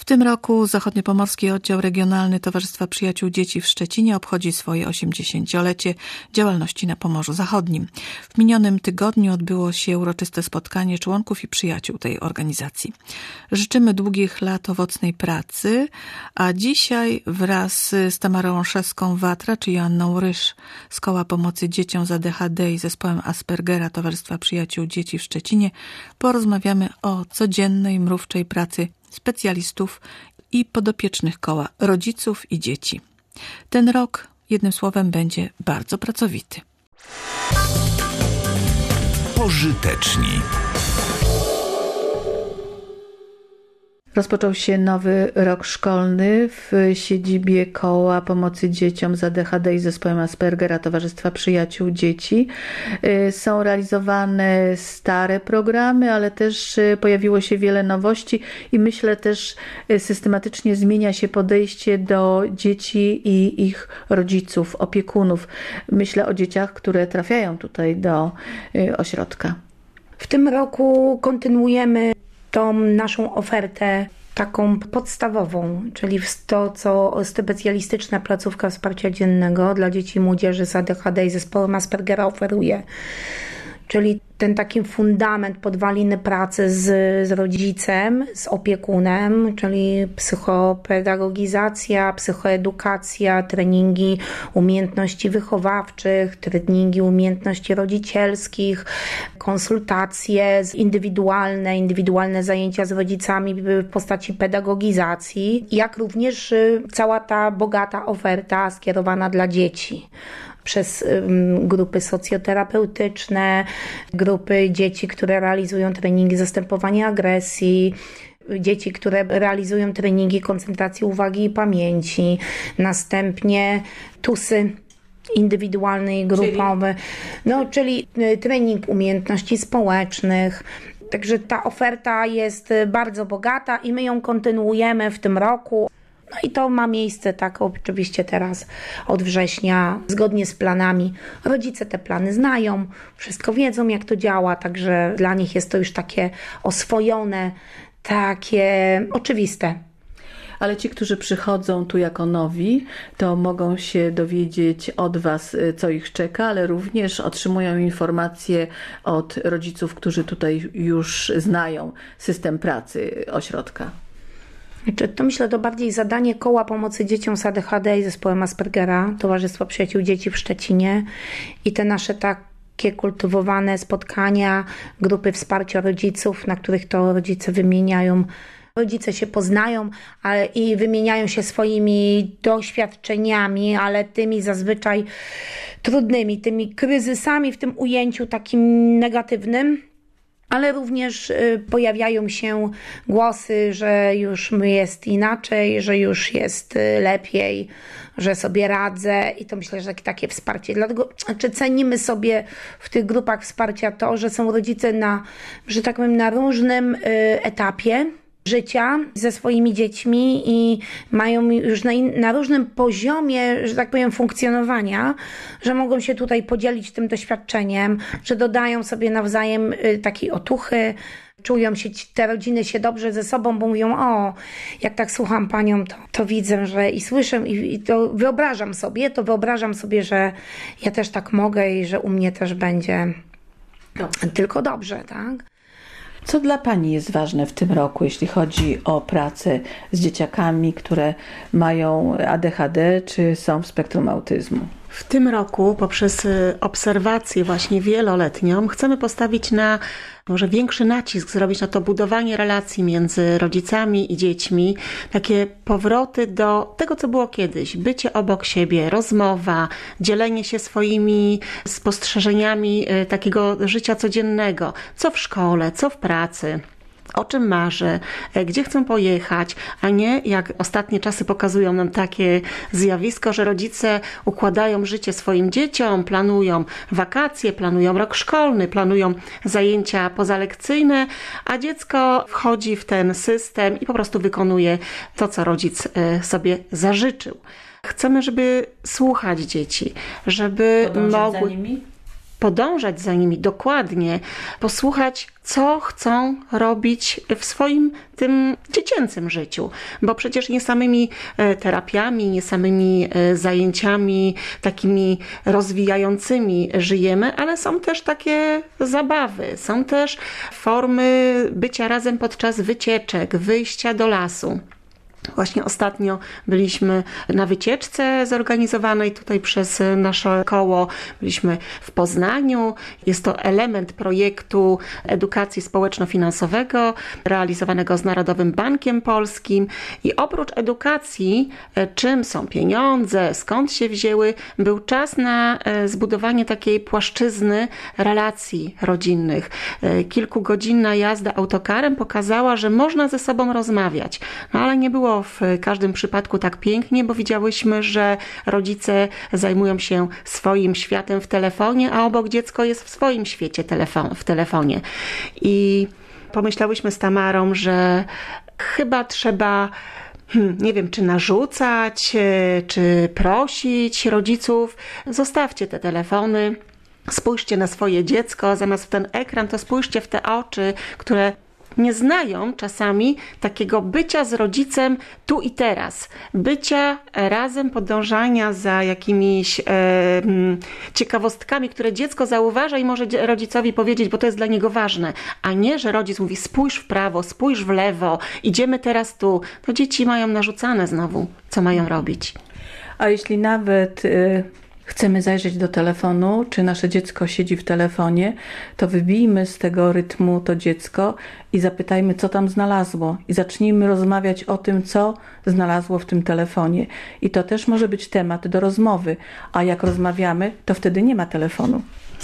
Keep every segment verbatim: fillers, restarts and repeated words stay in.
W tym roku Zachodniopomorski Oddział Regionalny Towarzystwa Przyjaciół Dzieci w Szczecinie obchodzi swoje osiemdziesięciolecie działalności na Pomorzu Zachodnim. W minionym tygodniu odbyło się uroczyste spotkanie członków i przyjaciół tej organizacji. Życzymy długich lat owocnej pracy, a dzisiaj wraz z Tamarą Olszewską-Watra czy Joanną Rysz z Koła Pomocy Dzieciom z A D H D i zespołem Aspergera Towarzystwa Przyjaciół Dzieci w Szczecinie porozmawiamy o codziennej, mrówczej pracy specjalistów i podopiecznych koła, rodziców i dzieci. Ten rok, jednym słowem, będzie bardzo pracowity. Pożyteczni. Rozpoczął się nowy rok szkolny w siedzibie Koła Pomocy Dzieciom z A D H D i zespołem Aspergera Towarzystwa Przyjaciół Dzieci. Są realizowane stare programy, ale też pojawiło się wiele nowości i myślę też systematycznie zmienia się podejście do dzieci i ich rodziców, opiekunów. Myślę o dzieciach, które trafiają tutaj do ośrodka. W tym roku kontynuujemy tą naszą ofertę taką podstawową, czyli to, co specjalistyczna placówka wsparcia dziennego dla dzieci i młodzieży z A D H D i zespołem Aspergera oferuje. Czyli ten taki fundament, podwaliny pracy z, z rodzicem, z opiekunem, czyli psychopedagogizacja, psychoedukacja, treningi umiejętności wychowawczych, treningi umiejętności rodzicielskich, konsultacje indywidualne, indywidualne zajęcia z rodzicami w postaci pedagogizacji, jak również cała ta bogata oferta skierowana dla dzieci. Przez grupy socjoterapeutyczne, grupy dzieci, które realizują treningi zastępowania agresji, dzieci, które realizują treningi koncentracji uwagi i pamięci, następnie tusy indywidualne i grupowe, czyli? No, czyli trening umiejętności społecznych. Także ta oferta jest bardzo bogata i my ją kontynuujemy w tym roku. No i to ma miejsce tak oczywiście teraz od września, zgodnie z planami. Rodzice te plany znają, wszystko wiedzą, jak to działa, także dla nich jest to już takie oswojone, takie oczywiste. Ale ci, którzy przychodzą tu jako nowi, to mogą się dowiedzieć od Was, co ich czeka, ale również otrzymują informacje od rodziców, którzy tutaj już znają system pracy ośrodka. To myślę, to bardziej zadanie Koła Pomocy Dzieciom z A D H D i zespołem Aspergera, Towarzystwa Przyjaciół Dzieci w Szczecinie i te nasze takie kultywowane spotkania, grupy wsparcia rodziców, na których to rodzice wymieniają, rodzice się poznają ale i wymieniają się swoimi doświadczeniami, ale tymi zazwyczaj trudnymi, tymi kryzysami w tym ujęciu takim negatywnym. Ale również pojawiają się głosy, że już jest inaczej, że już jest lepiej, że sobie radzę i to myślę, że takie wsparcie. Dlatego znaczy cenimy sobie w tych grupach wsparcia to, że są rodzice na, że tak powiem, na różnym etapie życia ze swoimi dziećmi i mają już na, in, na różnym poziomie, że tak powiem, funkcjonowania, że mogą się tutaj podzielić tym doświadczeniem, że dodają sobie nawzajem takiej otuchy, czują się, te rodziny się dobrze ze sobą, bo mówią, o, jak tak słucham panią, to, to widzę, że i słyszę i, i to wyobrażam sobie, to wyobrażam sobie, że ja też tak mogę i że u mnie też będzie dobrze. Tylko dobrze, tak? Co dla Pani jest ważne w tym roku, jeśli chodzi o pracę z dzieciakami, które mają A D H D czy są w spektrum autyzmu? W tym roku poprzez obserwację właśnie wieloletnią chcemy postawić na może większy nacisk, zrobić na to budowanie relacji między rodzicami i dziećmi, takie powroty do tego, co było kiedyś, bycie obok siebie, rozmowa, dzielenie się swoimi spostrzeżeniami takiego życia codziennego, co w szkole, co w pracy. O czym marzę, gdzie chcę pojechać, a nie jak ostatnie czasy pokazują nam takie zjawisko, że rodzice układają życie swoim dzieciom, planują wakacje, planują rok szkolny, planują zajęcia pozalekcyjne, a dziecko wchodzi w ten system i po prostu wykonuje to, co rodzic sobie zażyczył. Chcemy, żeby słuchać dzieci, żeby Podążać mogły... za nimi? podążać za nimi dokładnie, posłuchać, co chcą robić w swoim tym dziecięcym życiu. Bo przecież nie samymi terapiami, nie samymi zajęciami takimi rozwijającymi żyjemy, ale są też takie zabawy, są też formy bycia razem podczas wycieczek, wyjścia do lasu. Właśnie ostatnio byliśmy na wycieczce zorganizowanej tutaj przez nasze koło. Byliśmy w Poznaniu. Jest to element projektu edukacji społeczno-finansowego realizowanego z Narodowym Bankiem Polskim. I oprócz edukacji, czym są pieniądze, skąd się wzięły, był czas na zbudowanie takiej płaszczyzny relacji rodzinnych. Kilkugodzinna jazda autokarem pokazała, że można ze sobą rozmawiać, no ale nie było w każdym przypadku tak pięknie, bo widziałyśmy, że rodzice zajmują się swoim światem w telefonie, a obok dziecko jest w swoim świecie telefon, w telefonie. I pomyślałyśmy z Tamarą, że chyba trzeba Hmm, nie wiem, czy narzucać, czy prosić rodziców, zostawcie te telefony, spójrzcie na swoje dziecko, zamiast w ten ekran, to spójrzcie w te oczy, które nie znają czasami takiego bycia z rodzicem tu i teraz, bycia razem, podążania za jakimiś e, ciekawostkami, które dziecko zauważa i może rodzicowi powiedzieć, bo to jest dla niego ważne, a nie, że rodzic mówi spójrz w prawo, spójrz w lewo, idziemy teraz tu. To dzieci mają narzucane znowu, co mają robić. A jeśli nawet y, chcemy zajrzeć do telefonu, czy nasze dziecko siedzi w telefonie, to wybijmy z tego rytmu to dziecko i zapytajmy, co tam znalazło. I zacznijmy rozmawiać o tym, co znalazło w tym telefonie. I to też może być temat do rozmowy. A jak rozmawiamy, to wtedy nie ma telefonu.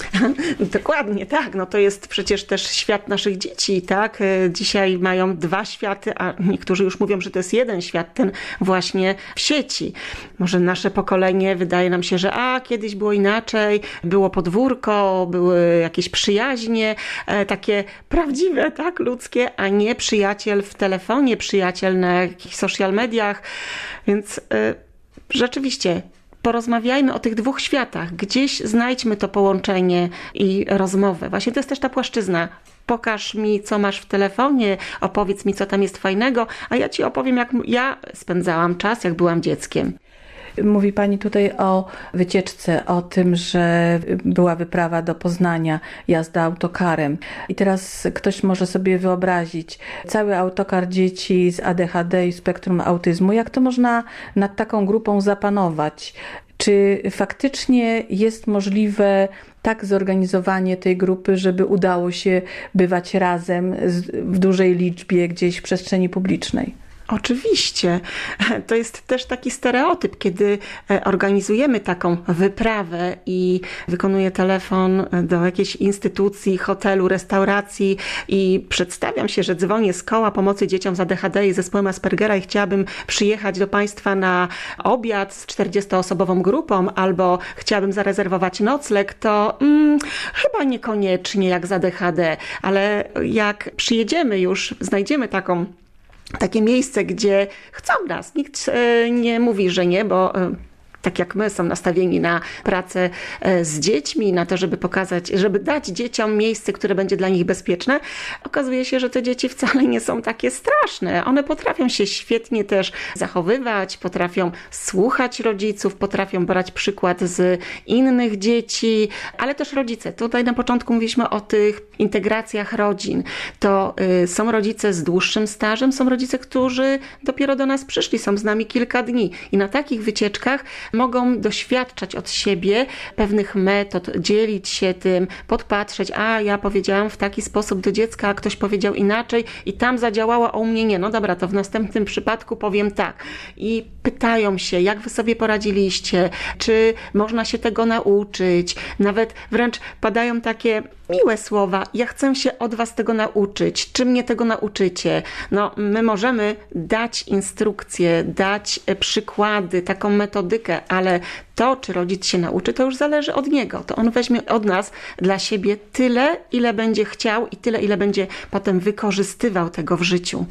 Dokładnie, tak. No to jest przecież też świat naszych dzieci, tak? Dzisiaj mają dwa światy, a niektórzy już mówią, że to jest jeden świat, ten właśnie w sieci. Może nasze pokolenie wydaje nam się, że a, kiedyś było inaczej, było podwórko, były jakieś przyjaźnie, takie prawdziwe, tak, ludzkie, a nie przyjaciel w telefonie, przyjaciel na jakichś social mediach. Więc y, rzeczywiście porozmawiajmy o tych dwóch światach. Gdzieś znajdźmy to połączenie i rozmowę. Właśnie to jest też ta płaszczyzna. Pokaż mi, co masz w telefonie, opowiedz mi, co tam jest fajnego, a ja ci opowiem, jak ja spędzałam czas, jak byłam dzieckiem. Mówi Pani tutaj o wycieczce, o tym, że była wyprawa do Poznania, jazda autokarem. I teraz ktoś może sobie wyobrazić cały autokar dzieci z A D H D i spektrum autyzmu. Jak to można nad taką grupą zapanować? Czy faktycznie jest możliwe tak zorganizowanie tej grupy, żeby udało się bywać razem w dużej liczbie gdzieś w przestrzeni publicznej? Oczywiście. To jest też taki stereotyp, kiedy organizujemy taką wyprawę i wykonuję telefon do jakiejś instytucji, hotelu, restauracji i przedstawiam się, że dzwonię z koła pomocy dzieciom z A D H D i zespołem Aspergera i chciałabym przyjechać do Państwa na obiad z czterdziestoosobową grupą albo chciałabym zarezerwować nocleg, to mm, chyba niekoniecznie jak z A D H D, ale jak przyjedziemy już, znajdziemy taką takie miejsce, gdzie chcą nas. Nikt nie mówi, że nie, bo tak jak my są nastawieni na pracę z dziećmi, na to, żeby pokazać, żeby dać dzieciom miejsce, które będzie dla nich bezpieczne, okazuje się, że te dzieci wcale nie są takie straszne. One potrafią się świetnie też zachowywać, potrafią słuchać rodziców, potrafią brać przykład z innych dzieci, ale też rodzice. Tutaj na początku mówiliśmy o tych integracjach rodzin. To y, są rodzice z dłuższym stażem, są rodzice, którzy dopiero do nas przyszli, są z nami kilka dni i na takich wycieczkach mogą doświadczać od siebie pewnych metod, dzielić się tym, podpatrzeć, a ja powiedziałam w taki sposób do dziecka, a ktoś powiedział inaczej i tam zadziałało, a u mnie nie. No dobra, to w następnym przypadku powiem tak. I pytają się, jak wy sobie poradziliście, czy można się tego nauczyć. Nawet wręcz padają takie miłe słowa. Ja chcę się od was tego nauczyć. Czy mnie tego nauczycie? No, my możemy dać instrukcje, dać przykłady, taką metodykę, ale to, czy rodzic się nauczy, to już zależy od niego. To on weźmie od nas dla siebie tyle, ile będzie chciał i tyle, ile będzie potem wykorzystywał tego w życiu.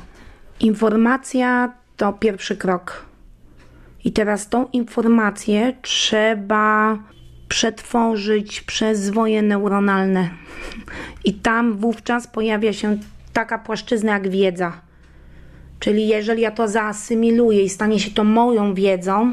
Informacja to pierwszy krok. I teraz tą informację trzeba przetworzyć przez zwoje neuronalne. I tam wówczas pojawia się taka płaszczyzna jak wiedza. Czyli jeżeli ja to zaasymiluję i stanie się to moją wiedzą,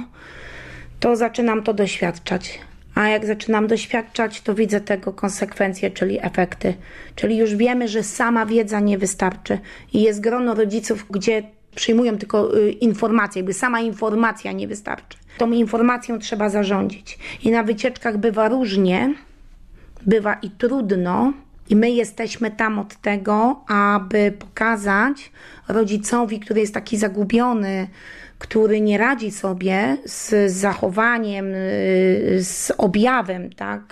to zaczynam to doświadczać. A jak zaczynam doświadczać, to widzę tego konsekwencje, czyli efekty. Czyli już wiemy, że sama wiedza nie wystarczy. I jest grono rodziców, gdzie przyjmują tylko y, informacje, jakby sama informacja nie wystarczy. Tą informacją trzeba zarządzić. I na wycieczkach bywa różnie, bywa i trudno. I my jesteśmy tam od tego, aby pokazać rodzicowi, który jest taki zagubiony, który nie radzi sobie z zachowaniem, z objawem, tak?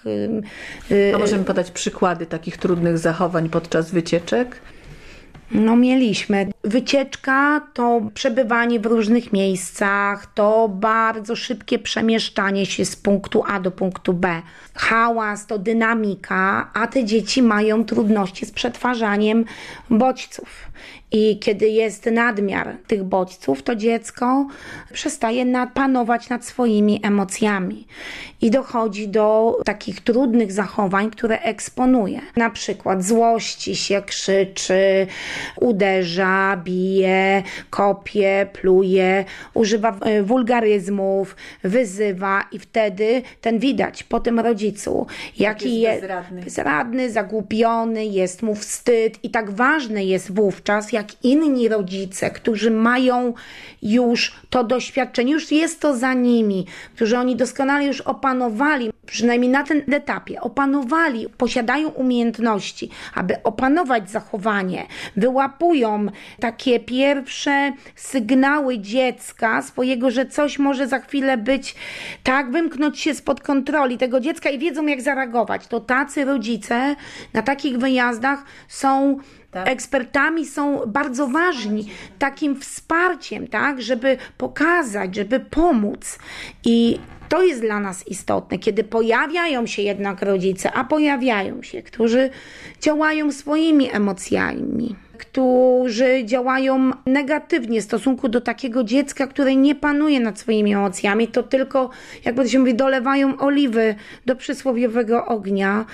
A możemy podać przykłady takich trudnych zachowań podczas wycieczek? No mieliśmy. Wycieczka to przebywanie w różnych miejscach, to bardzo szybkie przemieszczanie się z punktu A do punktu B. Hałas to dynamika, a te dzieci mają trudności z przetwarzaniem bodźców. I kiedy jest nadmiar tych bodźców, to dziecko przestaje nad, panować nad swoimi emocjami. I dochodzi do takich trudnych zachowań, które eksponuje. Na przykład złości się, krzyczy, uderza, bije, kopie, pluje, używa wulgaryzmów, wyzywa i wtedy ten widać po tym rodzicu, jaki jest bezradny. bezradny, zagubiony, jest mu wstyd i tak ważne jest wówczas, jak inni rodzice, którzy mają już to doświadczenie, już jest to za nimi, którzy oni doskonale już opanowali, przynajmniej na tym etapie, opanowali, posiadają umiejętności, aby opanować zachowanie, wyłapują takie pierwsze sygnały dziecka swojego, że coś może za chwilę być, tak, wymknąć się spod kontroli tego dziecka i wiedzą, jak zareagować. To tacy rodzice na takich wyjazdach są tak. ekspertami, są bardzo ważni, takim wsparciem, tak, żeby pokazać, żeby pomóc. I to jest dla nas istotne, kiedy pojawiają się jednak rodzice, a pojawiają się, którzy działają swoimi emocjami, którzy działają negatywnie w stosunku do takiego dziecka, które nie panuje nad swoimi emocjami, to tylko, jakby to się mówi, dolewają oliwy do przysłowiowego ognia.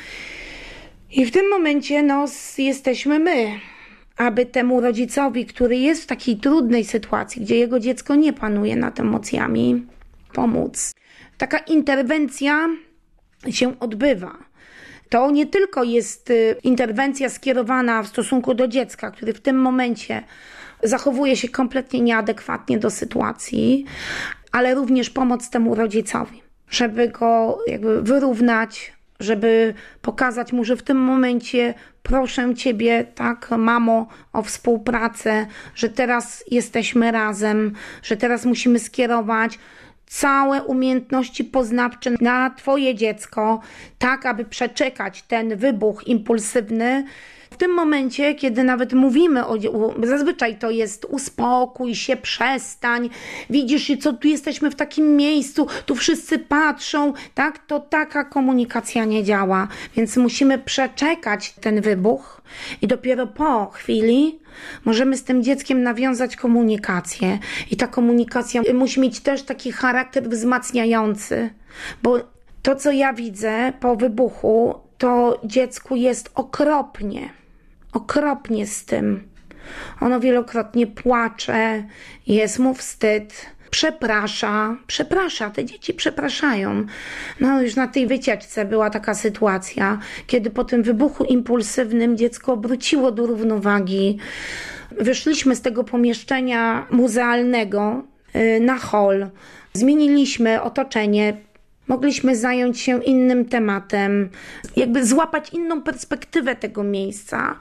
I w tym momencie no, jesteśmy my, aby temu rodzicowi, który jest w takiej trudnej sytuacji, gdzie jego dziecko nie panuje nad emocjami, pomóc. Taka interwencja się odbywa. To nie tylko jest interwencja skierowana w stosunku do dziecka, który w tym momencie zachowuje się kompletnie nieadekwatnie do sytuacji, ale również pomoc temu rodzicowi, żeby go jakby wyrównać, żeby pokazać mu, że w tym momencie proszę Ciebie, tak, mamo, o współpracę, że teraz jesteśmy razem, że teraz musimy skierować całe umiejętności poznawcze na Twoje dziecko, tak aby przeczekać ten wybuch impulsywny. W tym momencie, kiedy nawet mówimy, o, zazwyczaj to jest uspokój się, przestań, widzisz, co tu jesteśmy w takim miejscu, tu wszyscy patrzą, tak, to taka komunikacja nie działa, więc musimy przeczekać ten wybuch i dopiero po chwili możemy z tym dzieckiem nawiązać komunikację i ta komunikacja musi mieć też taki charakter wzmacniający, bo to, co ja widzę po wybuchu, to dziecku jest okropnie, okropnie z tym. Ono wielokrotnie płacze, jest mu wstyd, przeprasza, przeprasza, te dzieci przepraszają. No już na tej wycieczce była taka sytuacja, kiedy po tym wybuchu impulsywnym dziecko wróciło do równowagi. Wyszliśmy z tego pomieszczenia muzealnego na hol, zmieniliśmy otoczenie, mogliśmy zająć się innym tematem, jakby złapać inną perspektywę tego miejsca.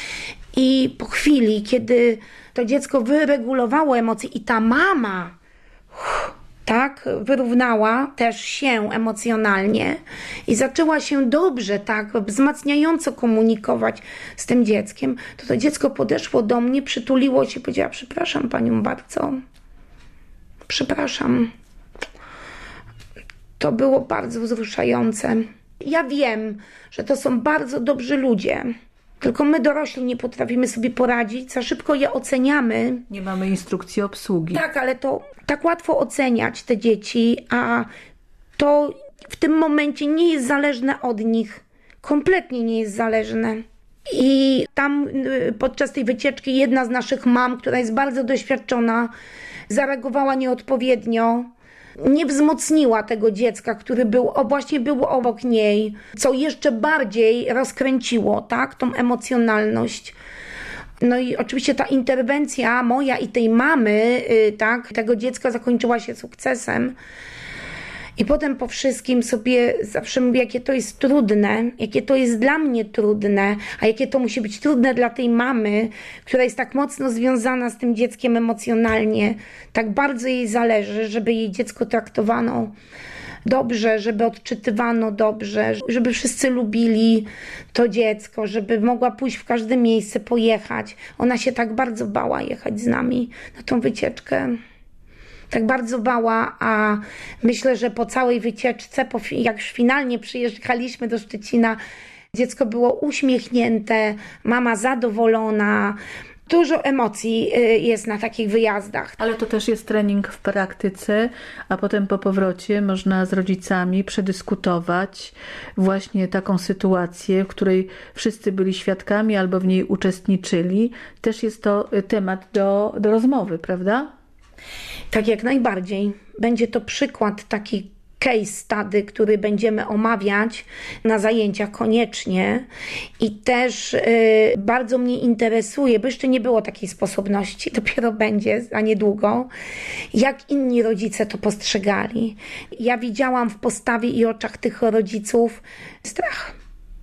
I po chwili, kiedy to dziecko wyregulowało emocje i ta mama uff, tak wyrównała też się emocjonalnie i zaczęła się dobrze, tak wzmacniająco komunikować z tym dzieckiem, to to dziecko podeszło do mnie, przytuliło się i powiedziała: przepraszam Panią bardzo, przepraszam. To było bardzo wzruszające. Ja wiem, że to są bardzo dobrzy ludzie, tylko my dorośli nie potrafimy sobie poradzić, za szybko je oceniamy. Nie mamy instrukcji obsługi. Tak, ale to tak łatwo oceniać te dzieci, a to w tym momencie nie jest zależne od nich. Kompletnie nie jest zależne. I tam podczas tej wycieczki jedna z naszych mam, która jest bardzo doświadczona, zareagowała nieodpowiednio, nie wzmocniła tego dziecka, który był, o, właśnie był obok niej, co jeszcze bardziej rozkręciło, tak, tą emocjonalność. No i oczywiście ta interwencja moja i tej mamy, tak, tego dziecka zakończyła się sukcesem. I potem po wszystkim sobie zawsze mówię, jakie to jest trudne, jakie to jest dla mnie trudne, a jakie to musi być trudne dla tej mamy, która jest tak mocno związana z tym dzieckiem emocjonalnie. Tak bardzo jej zależy, żeby jej dziecko traktowano dobrze, żeby odczytywano dobrze, żeby wszyscy lubili to dziecko, żeby mogła pójść w każde miejsce, pojechać. Ona się tak bardzo bała jechać z nami na tą wycieczkę. Tak bardzo bała, a myślę, że po całej wycieczce, po, jak już finalnie przyjechaliśmy do Szczecina, dziecko było uśmiechnięte, mama zadowolona. Dużo emocji jest na takich wyjazdach. Ale to też jest trening w praktyce, a potem po powrocie można z rodzicami przedyskutować właśnie taką sytuację, w której wszyscy byli świadkami albo w niej uczestniczyli. Też jest to temat do, do rozmowy, prawda? Tak, jak najbardziej. Będzie to przykład taki case study, który będziemy omawiać na zajęciach koniecznie i też y, bardzo mnie interesuje, bo jeszcze nie było takiej sposobności, dopiero będzie za niedługo, jak inni rodzice to postrzegali. Ja widziałam w postawie i oczach tych rodziców strach.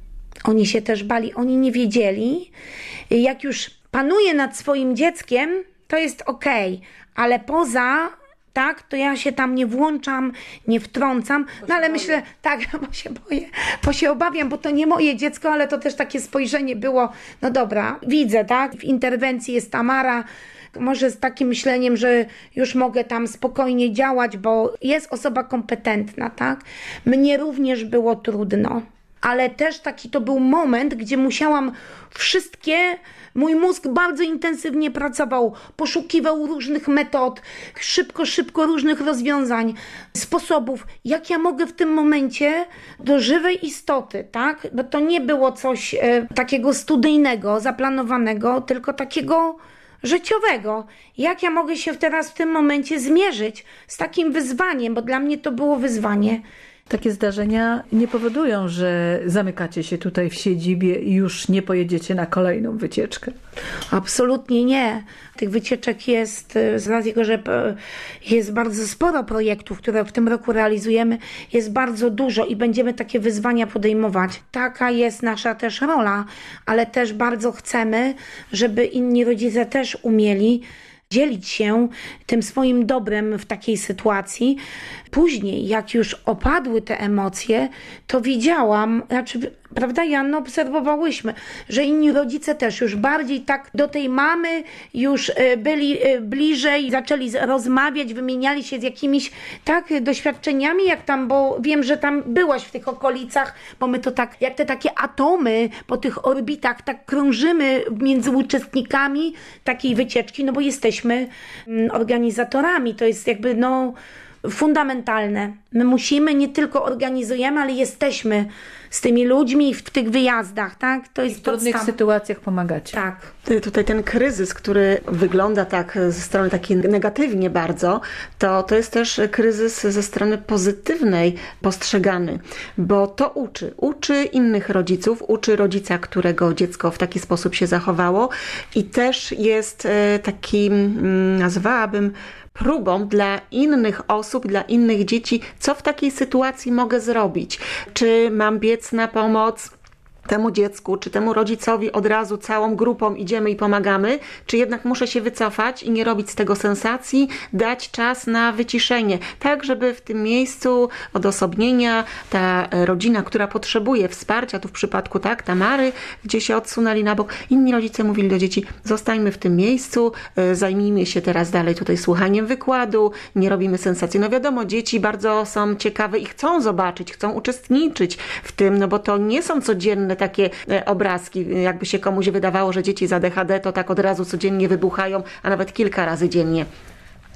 Oni się też bali, oni nie wiedzieli. Jak już panuje nad swoim dzieckiem, to jest okej, ale poza, tak, to ja się tam nie włączam, nie wtrącam, no ale myślę, tak, bo się boję, bo się obawiam, bo to nie moje dziecko, ale to też takie spojrzenie było, no dobra, widzę, tak, w interwencji jest Tamara, może z takim myśleniem, że już mogę tam spokojnie działać, bo jest osoba kompetentna, tak. Mnie również było trudno. Ale też taki to był moment, gdzie musiałam wszystkie, mój mózg bardzo intensywnie pracował, poszukiwał różnych metod, szybko, szybko różnych rozwiązań, sposobów, jak ja mogę w tym momencie do żywej istoty, tak? Bo to nie było coś e, takiego studyjnego, zaplanowanego, tylko takiego życiowego. Jak ja mogę się teraz w tym momencie zmierzyć z takim wyzwaniem, bo dla mnie to było wyzwanie. Takie zdarzenia nie powodują, że zamykacie się tutaj w siedzibie i już nie pojedziecie na kolejną wycieczkę. Absolutnie nie. Tych wycieczek jest, z racji tego, że jest bardzo sporo projektów, które w tym roku realizujemy, jest bardzo dużo i będziemy takie wyzwania podejmować. Taka jest nasza też rola, ale też bardzo chcemy, żeby inni rodzice też umieli dzielić się tym swoim dobrem w takiej sytuacji. Później, jak już opadły te emocje, to widziałam, znaczy, prawda, Janno, obserwowałyśmy, że inni rodzice też już bardziej tak do tej mamy już byli bliżej, zaczęli rozmawiać, wymieniali się z jakimiś tak doświadczeniami, jak tam, bo wiem, że tam byłaś w tych okolicach, bo my to tak, jak te takie atomy po tych orbitach, tak krążymy między uczestnikami takiej wycieczki, no bo jesteśmy organizatorami, to jest jakby, no, fundamentalne. My musimy, nie tylko organizujemy, ale jesteśmy z tymi ludźmi w tych wyjazdach, tak? To jest w trudnych podstaw... sytuacjach pomagacie. Tak. Tutaj ten kryzys, który wygląda tak ze strony takiej negatywnie bardzo, to, to jest też kryzys ze strony pozytywnej postrzegany, bo to uczy. Uczy innych rodziców, uczy rodzica, którego dziecko w taki sposób się zachowało i też jest takim, nazwałabym, próbą dla innych osób, dla innych dzieci, co w takiej sytuacji mogę zrobić. Czy mam biec na pomoc temu dziecku, czy temu rodzicowi od razu całą grupą idziemy i pomagamy, czy jednak muszę się wycofać i nie robić z tego sensacji, dać czas na wyciszenie, tak żeby w tym miejscu odosobnienia ta rodzina, która potrzebuje wsparcia, tu w przypadku tak, Tamary, gdzie się odsunęli na bok, inni rodzice mówili do dzieci, zostańmy w tym miejscu, zajmijmy się teraz dalej tutaj słuchaniem wykładu, nie robimy sensacji. No wiadomo, dzieci bardzo są ciekawe i chcą zobaczyć, chcą uczestniczyć w tym, no bo to nie są codzienne takie obrazki, jakby się komuś wydawało, że dzieci z A D H D to tak od razu codziennie wybuchają, a nawet kilka razy dziennie.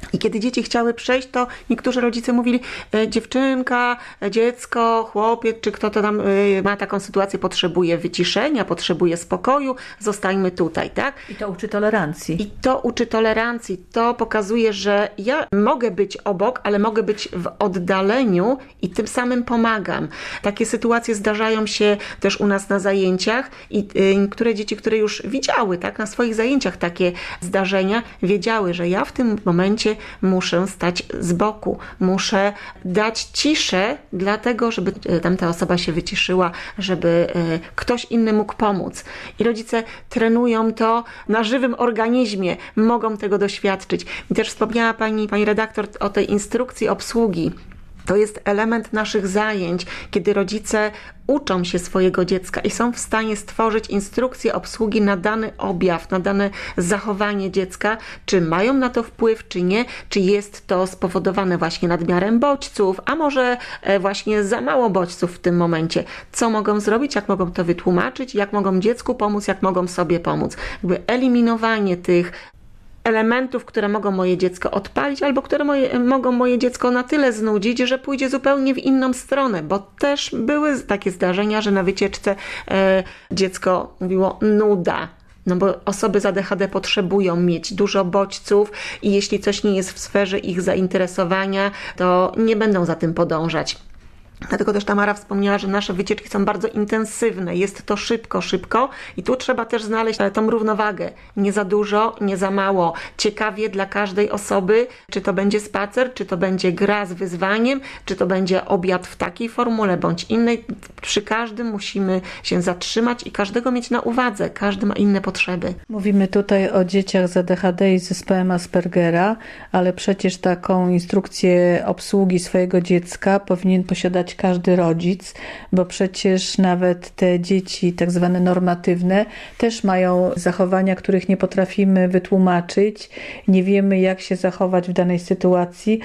I kiedy dzieci chciały przejść, to niektórzy rodzice mówili, e, dziewczynka, e, dziecko, chłopiec, czy kto to tam e, ma taką sytuację, potrzebuje wyciszenia, potrzebuje spokoju, zostańmy tutaj, tak? I to uczy tolerancji. I to uczy tolerancji. To pokazuje, że ja mogę być obok, ale mogę być w oddaleniu i tym samym pomagam. Takie sytuacje zdarzają się też u nas na zajęciach i e, niektóre dzieci, które już widziały, tak, na swoich zajęciach takie zdarzenia, wiedziały, że ja w tym momencie muszę stać z boku, muszę dać ciszę dlatego, żeby tamta osoba się wyciszyła, żeby ktoś inny mógł pomóc. I rodzice trenują to na żywym organizmie, mogą tego doświadczyć. I też wspomniała pani, pani redaktor o tej instrukcji obsługi. To jest element naszych zajęć, kiedy rodzice uczą się swojego dziecka i są w stanie stworzyć instrukcję obsługi na dany objaw, na dane zachowanie dziecka, czy mają na to wpływ, czy nie, czy jest to spowodowane właśnie nadmiarem bodźców, a może właśnie za mało bodźców w tym momencie. Co mogą zrobić, jak mogą to wytłumaczyć, jak mogą dziecku pomóc, jak mogą sobie pomóc. Jakby eliminowanie tych elementów, które mogą moje dziecko odpalić, albo które moje, mogą moje dziecko na tyle znudzić, że pójdzie zupełnie w inną stronę, bo też były takie zdarzenia, że na wycieczce e, dziecko mówiło nuda. No bo osoby z A D H D potrzebują mieć dużo bodźców i jeśli coś nie jest w sferze ich zainteresowania, to nie będą za tym podążać. Dlatego też Tamara wspomniała, że nasze wycieczki są bardzo intensywne. Jest to szybko, szybko i tu trzeba też znaleźć tą równowagę. Nie za dużo, nie za mało. Ciekawie dla każdej osoby, czy to będzie spacer, czy to będzie gra z wyzwaniem, czy to będzie obiad w takiej formule bądź innej. Przy każdym musimy się zatrzymać i każdego mieć na uwadze. Każdy ma inne potrzeby. Mówimy tutaj o dzieciach z A D H D i z zespołem Aspergera, ale przecież taką instrukcję obsługi swojego dziecka powinien posiadać każdy rodzic, bo przecież nawet te dzieci tak zwane normatywne też mają zachowania, których nie potrafimy wytłumaczyć, nie wiemy jak się zachować w danej sytuacji,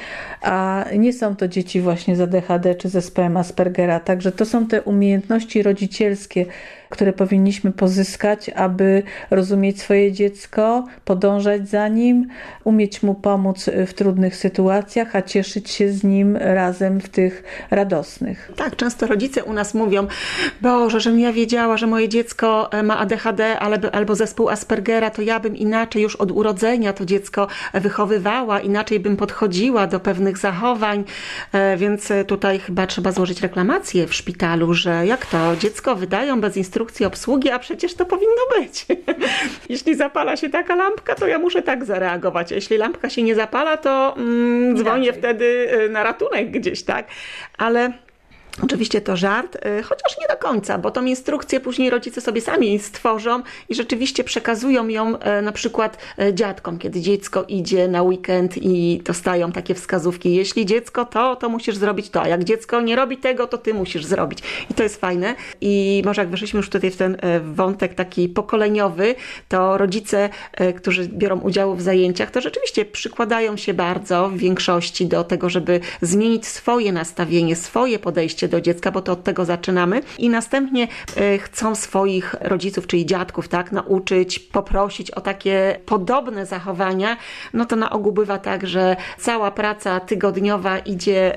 a nie są to dzieci właśnie z A D H D czy zespołem Aspergera, także to są te umiejętności rodzicielskie, które powinniśmy pozyskać, aby rozumieć swoje dziecko, podążać za nim, umieć mu pomóc w trudnych sytuacjach, a cieszyć się z nim razem w tych radosnych. Tak, często rodzice u nas mówią, Boże, żebym ja wiedziała, że moje dziecko ma A D H D albo zespół Aspergera, to ja bym inaczej już od urodzenia to dziecko wychowywała, inaczej bym podchodziła do pewnych zachowań, więc tutaj chyba trzeba złożyć reklamację w szpitalu, że jak to, dziecko wydają bez instrukcji obsługi, a przecież to powinno być. Jeśli zapala się taka lampka, to ja muszę tak zareagować. A jeśli lampka się nie zapala, to mm, dzwonię wtedy na ratunek gdzieś, tak? Ale oczywiście to żart, chociaż nie do końca, bo tą instrukcję później rodzice sobie sami stworzą i rzeczywiście przekazują ją na przykład dziadkom, kiedy dziecko idzie na weekend i dostają takie wskazówki. Jeśli dziecko to, to musisz zrobić to, a jak dziecko nie robi tego, to ty musisz zrobić. I to jest fajne. I może jak weszliśmy już tutaj w ten wątek taki pokoleniowy, to rodzice, którzy biorą udział w zajęciach, to rzeczywiście przykładają się bardzo w większości do tego, żeby zmienić swoje nastawienie, swoje podejście do dziecka, bo to od tego zaczynamy i następnie y, chcą swoich rodziców, czyli dziadków, tak, nauczyć, poprosić o takie podobne zachowania, no to na ogół bywa tak, że cała praca tygodniowa idzie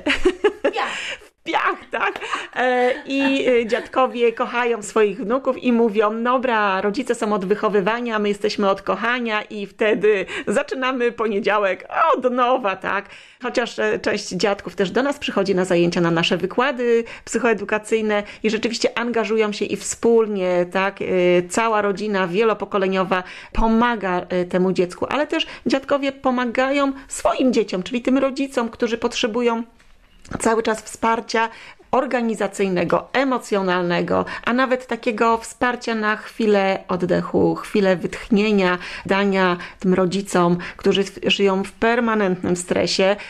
w piach, tak? E, I dziadkowie kochają swoich wnuków i mówią, dobra, rodzice są od wychowywania, my jesteśmy od kochania i wtedy zaczynamy poniedziałek od nowa, tak? Chociaż część dziadków też do nas przychodzi na zajęcia, na nasze wykłady psychoedukacyjne i rzeczywiście angażują się i wspólnie, tak? Cała rodzina wielopokoleniowa pomaga temu dziecku, ale też dziadkowie pomagają swoim dzieciom, czyli tym rodzicom, którzy potrzebują cały czas wsparcia organizacyjnego, emocjonalnego, a nawet takiego wsparcia na chwilę oddechu, chwilę wytchnienia, dania tym rodzicom, którzy żyją w permanentnym stresie,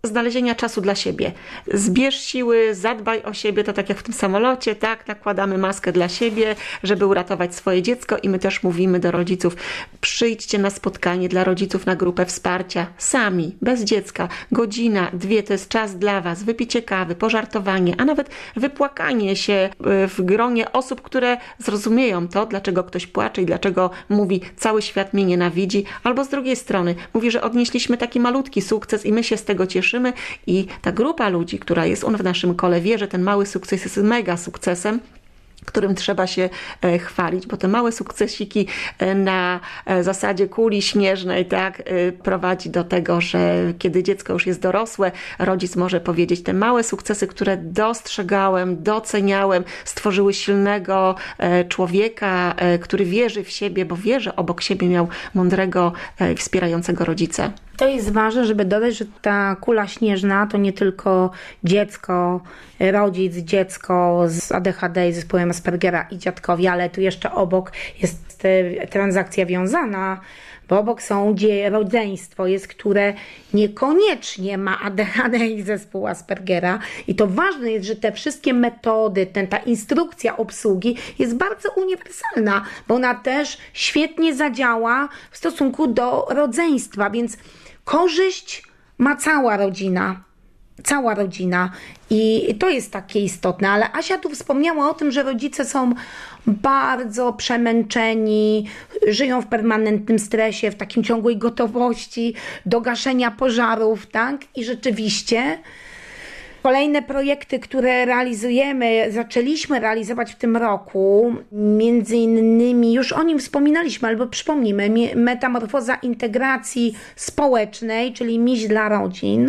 znalezienia czasu dla siebie. Zbierz siły, zadbaj o siebie, to tak jak w tym samolocie, tak, nakładamy maskę dla siebie, żeby uratować swoje dziecko i my też mówimy do rodziców, przyjdźcie na spotkanie dla rodziców, na grupę wsparcia, sami, bez dziecka, godzina, dwie, to jest czas dla was, wypicie kawy, pożartowanie, a nawet wypłakanie się w gronie osób, które zrozumieją to, dlaczego ktoś płacze i dlaczego mówi, cały świat mnie nienawidzi, albo z drugiej strony mówi, że odnieśliśmy taki malutki sukces i my się z tego cieszymy i ta grupa ludzi, która jest w naszym kole, wie, że ten mały sukces jest mega sukcesem, którym trzeba się chwalić, bo te małe sukcesiki na zasadzie kuli śnieżnej, tak, prowadzi do tego, że kiedy dziecko już jest dorosłe, rodzic może powiedzieć, te małe sukcesy, które dostrzegałem, doceniałem, stworzyły silnego człowieka, który wierzy w siebie, bo wie, że obok siebie miał mądrego, wspierającego rodzica. To jest ważne, żeby dodać, że ta kula śnieżna to nie tylko dziecko, rodzic, dziecko z A D H D i zespołem Aspergera i dziadkowie, ale tu jeszcze obok jest transakcja wiązana, bo obok są rodzeństwo, jest, które niekoniecznie ma A D H D i zespół Aspergera i to ważne jest, że te wszystkie metody, ten, ta instrukcja obsługi jest bardzo uniwersalna, bo ona też świetnie zadziała w stosunku do rodzeństwa, więc korzyść ma cała rodzina. Cała rodzina i to jest takie istotne, ale Asia tu wspomniała o tym, że rodzice są bardzo przemęczeni, żyją w permanentnym stresie, w takim ciągłej gotowości do gaszenia pożarów, tak? I rzeczywiście kolejne projekty, które realizujemy, zaczęliśmy realizować w tym roku, między innymi, już o nim wspominaliśmy, albo przypomnimy, metamorfoza integracji społecznej, czyli miś dla rodzin.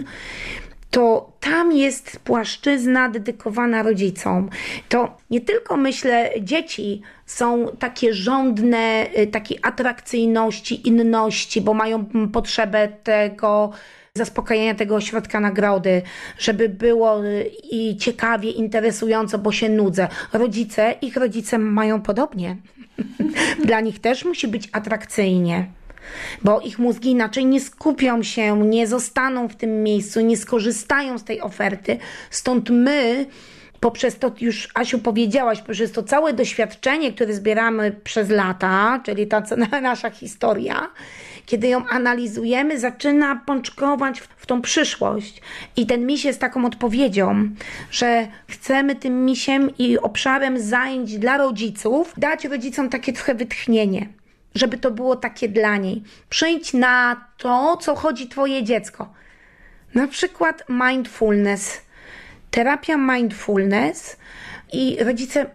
To tam jest płaszczyzna dedykowana rodzicom. To nie tylko, myślę, dzieci są takie żądne takiej atrakcyjności, inności, bo mają potrzebę tego zaspokajania tego ośrodka nagrody, żeby było i ciekawie, interesująco, bo się nudzę. Rodzice, ich rodzice mają podobnie. Dla nich też musi być atrakcyjnie. Bo ich mózgi inaczej nie skupią się, nie zostaną w tym miejscu, nie skorzystają z tej oferty. Stąd my, poprzez to już Asiu powiedziałaś, poprzez to całe doświadczenie, które zbieramy przez lata, czyli ta nasza historia, kiedy ją analizujemy, zaczyna pączkować w, w tą przyszłość. I ten miś jest taką odpowiedzią, że chcemy tym misiem i obszarem zajęć dla rodziców dać rodzicom takie trochę wytchnienie, żeby to było takie dla niej. Przyjdź na to, co chodzi twoje dziecko. Na przykład mindfulness. Terapia mindfulness i rodzice,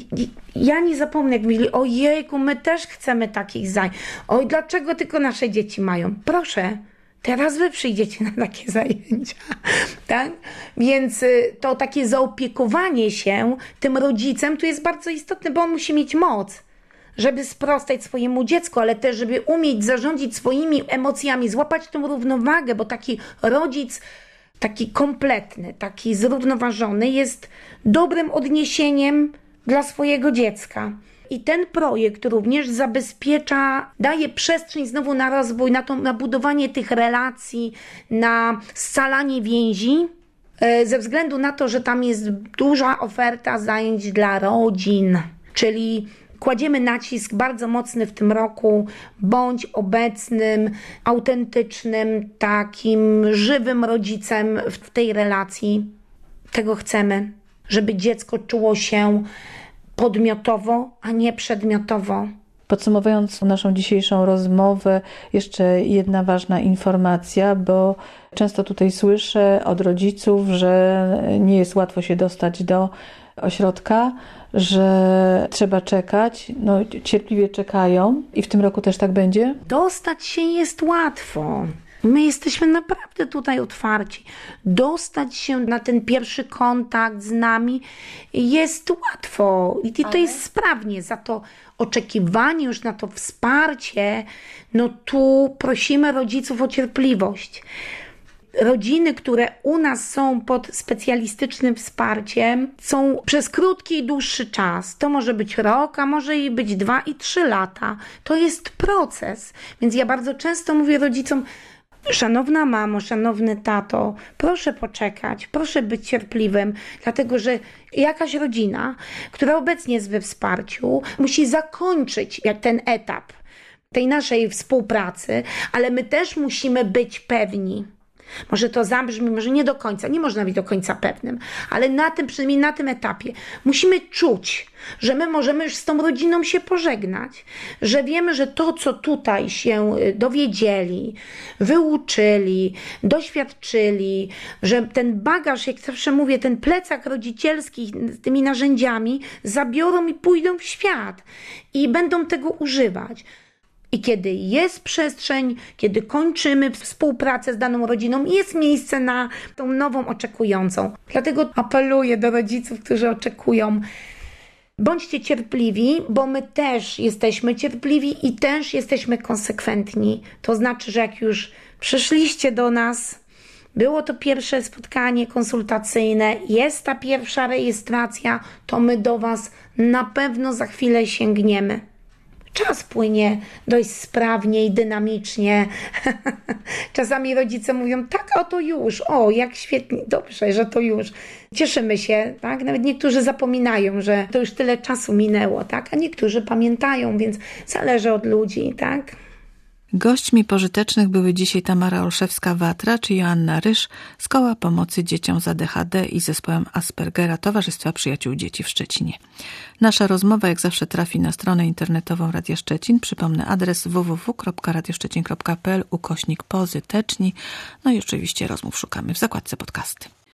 ja nie zapomnę, jak mówili, ojejku, my też chcemy takich zajęć. Oj, dlaczego tylko nasze dzieci mają? Proszę, teraz wy przyjdziecie na takie zajęcia. Tak? Więc to takie zaopiekowanie się tym rodzicem tu jest bardzo istotne, bo on musi mieć moc, żeby sprostać swojemu dziecku, ale też, żeby umieć zarządzić swoimi emocjami, złapać tę równowagę, bo taki rodzic, taki kompletny, taki zrównoważony jest dobrym odniesieniem dla swojego dziecka. I ten projekt również zabezpiecza, daje przestrzeń znowu na rozwój, na, to, na budowanie tych relacji, na scalanie więzi, ze względu na to, że tam jest duża oferta zajęć dla rodzin, czyli kładziemy nacisk bardzo mocny w tym roku, bądź obecnym, autentycznym, takim żywym rodzicem w tej relacji. Tego chcemy, żeby dziecko czuło się podmiotowo, a nie przedmiotowo. Podsumowując naszą dzisiejszą rozmowę, jeszcze jedna ważna informacja, bo często tutaj słyszę od rodziców, że nie jest łatwo się dostać do ośrodka, że trzeba czekać, no cierpliwie czekają i w tym roku też tak będzie? Dostać się jest łatwo. My jesteśmy naprawdę tutaj otwarci. Dostać się na ten pierwszy kontakt z nami jest łatwo i to Ale... jest sprawnie. Za to oczekiwanie już na to wsparcie, no tu prosimy rodziców o cierpliwość. Rodziny, które u nas są pod specjalistycznym wsparciem, są przez krótki i dłuższy czas. To może być rok, a może i być dwa i trzy lata. To jest proces. Więc ja bardzo często mówię rodzicom, Szanowna mamo, szanowny tato, proszę poczekać, proszę być cierpliwym, dlatego że jakaś rodzina, która obecnie jest we wsparciu, musi zakończyć ten etap tej naszej współpracy, ale my też musimy być pewni. Może to zabrzmi, może nie do końca, nie można być do końca pewnym, ale na tym, przynajmniej na tym etapie musimy czuć, że my możemy już z tą rodziną się pożegnać, że wiemy, że to, co tutaj się dowiedzieli, wyuczyli, doświadczyli, że ten bagaż, jak zawsze mówię, ten plecak rodzicielski z tymi narzędziami zabiorą i pójdą w świat i będą tego używać. I kiedy jest przestrzeń, kiedy kończymy współpracę z daną rodziną, jest miejsce na tą nową oczekującą. Dlatego apeluję do rodziców, którzy oczekują, bądźcie cierpliwi, bo my też jesteśmy cierpliwi i też jesteśmy konsekwentni. To znaczy, że jak już przyszliście do nas, było to pierwsze spotkanie konsultacyjne, jest ta pierwsza rejestracja, to my do was na pewno za chwilę sięgniemy. Czas płynie dość sprawnie i dynamicznie. Czasami rodzice mówią, tak, o to już, o, jak świetnie, dobrze, że to już. Cieszymy się, tak? Nawet niektórzy zapominają, że to już tyle czasu minęło, tak? A niektórzy pamiętają, więc zależy od ludzi, tak? Gośćmi pożytecznych były dzisiaj Tamara Olszewska-Watra czy Joanna Rysz z Koła Pomocy Dzieciom z A D H D i Zespołem Aspergera Towarzystwa Przyjaciół Dzieci w Szczecinie. Nasza rozmowa jak zawsze trafi na stronę internetową Radia Szczecin. Przypomnę adres w w w kropka radioszczecin kropka p l ukośnik pozyteczni. No i oczywiście rozmów szukamy w zakładce podcasty.